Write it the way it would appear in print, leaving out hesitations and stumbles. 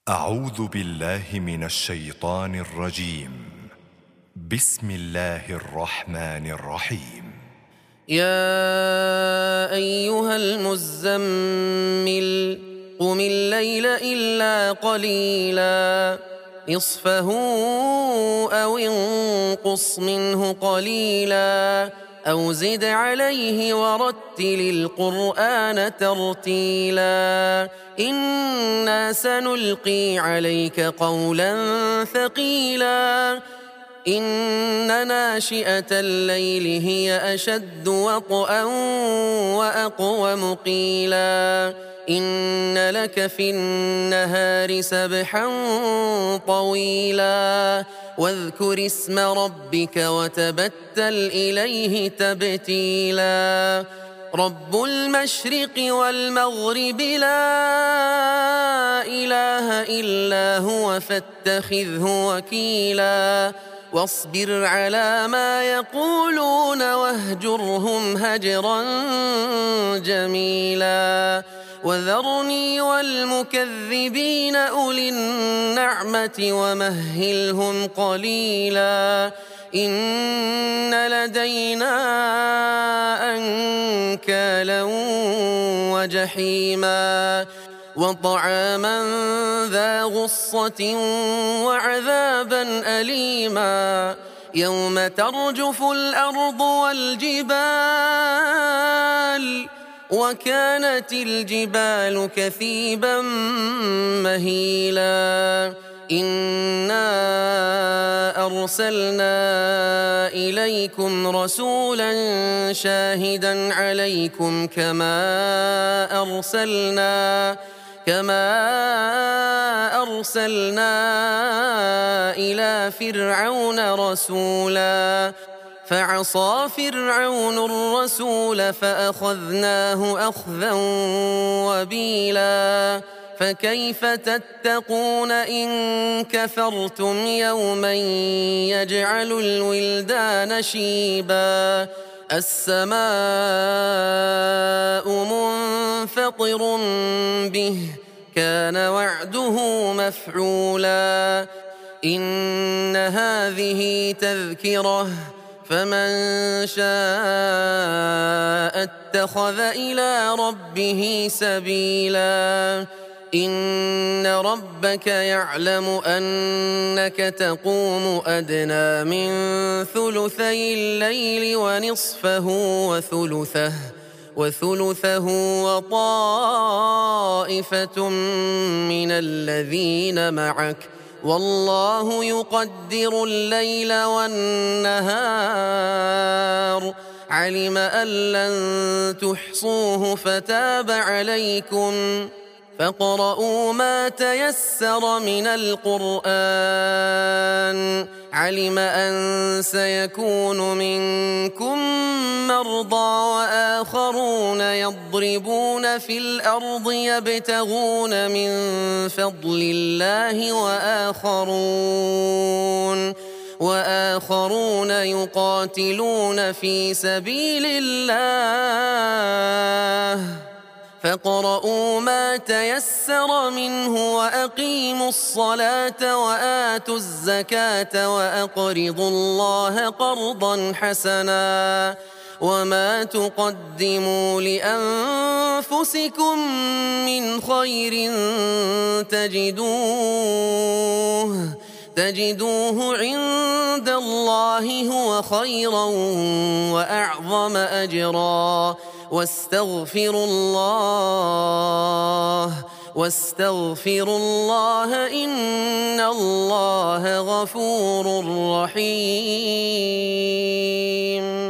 أعوذ بالله من الشيطان الرجيم. بسم الله الرحمن الرحيم. يا أيها المزمل قم الليل إلا قليلا نصفه أو انقص منه قليلا أو زد عليه ورتل القرآن ترتيلا إنا سنلقي عليك قولا ثقيلا إن ناشئة الليل هي أشد وطئا وأقوم قيلا إن لك في النهار سبحا طويلا واذكر اسم ربك وتبتل إليه تبتيلا رب المشرق والمغرب لا إله إلا هو فاتخذه وكيلا واصبر على ما يقولون واهجرهم هجرا جميلا وذرني والمكذبين أولي النعمة ومهلهم قليلا إن لدينا أنكالا وجحيما وطعاما ذا غصة وعذابا أليما يوم ترجف الأرض والجبال وكانت الجبال كثيبا مهيلا إنا أرسلنا إليكم رسولا شاهدا عليكم كما أرسلنا إلى فرعون رسولا فعصى فرعون الرسول فأخذناه أخذا وبيلا فكيف تتقون إن كفرتم يوما يجعل الولدان شيبا السماء منفطر به كان وعده مفعولا إن هذه تذكرة فمن شاء اتخذ إلى ربه سبيلا إن ربك يعلم أنك تقوم أدنى من ثلثي الليل ونصفه وثلثه وطائفة من الذين معك والله يقدر الليل والنهار علم أن لن تحصوه فتاب عليكم فاقرؤوا ما تيسر من القرآن علم أن سيكون منكم مرضى وآخرون يضربون في الأرض يبتغون من فضل الله وآخرون يقاتلون في سبيل الله فاقرؤوا ما تيسر منه وأقيموا الصلاة وآتوا الزكاة وأقرضوا الله قرضا حسنا وما تقدموا لأنفسكم من خير تجدوه عند الله هو خيرا وأعظم أجرا واستغفروا الله إن الله غفور رحيم.